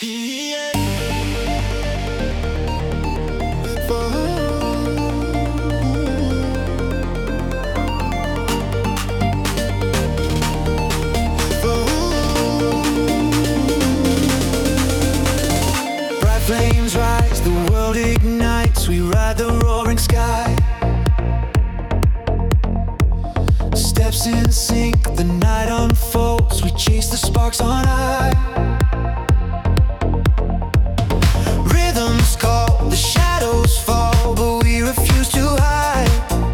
Yeah. Bright flames rise, the world ignites. We ride the roaring sky. Steps in sync, the night unfolds. We chase the sparks on high. Rhythms call, the shadows fall, but we refuse to hide.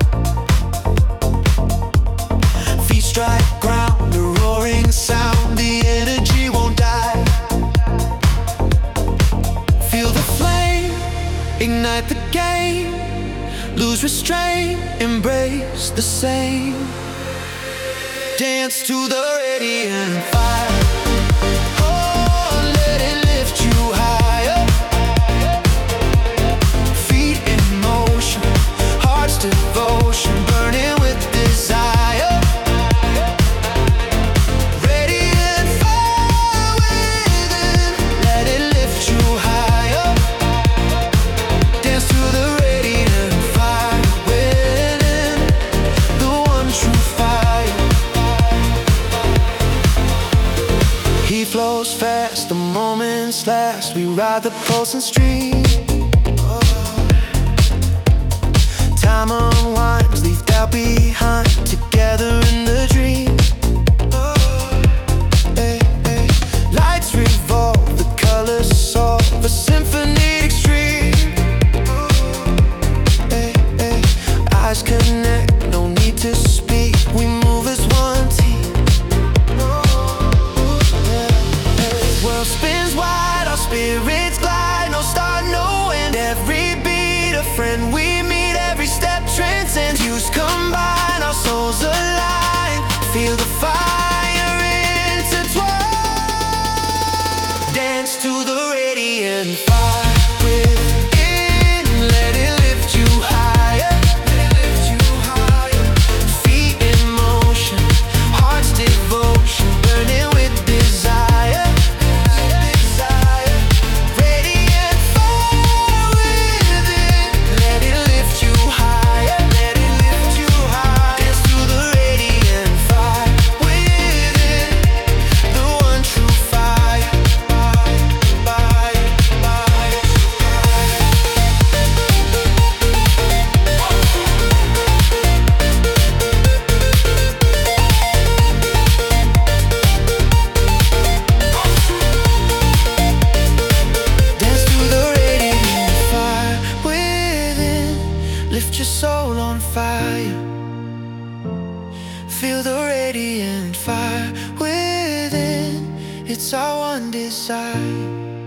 Feet strike ground, a roaring sound. The energy won't die. Feel the flame, ignite the game. Lose restraint, embrace the same. Dance to the radiant fire. Oh, let it lift you higher. Feet in motion, heart's devotion, burning with desire. Radiant fire within, let it lift you higher. Dance to the radiant fire within, the one true fire. He flows fast, the moments last. We ride the pulsing stream. Time unwinds, leave doubt behind. Together in the dream. Lights revolve, the colors solve, a symphony extreme. Eyes connect, no need to speak. We move as one team. World spins wide, our spirits glide. No start, no end. Every beat a friend we meet. Every step transcends. Views combine, our souls align. Feel the fire intertwine. Dance to the radiant fire within. Let it lift you higher. Let it lift you higher. Feet in motion, heart's devotion, burning with desire. Radiant fire within. Let it lift you higher. Let it lift you higher. Dance to the radiant fire within, the one true fire. Dance to the radiant fire within. Lift your soul on fire. Feel the radiant fire within. It's our one desire.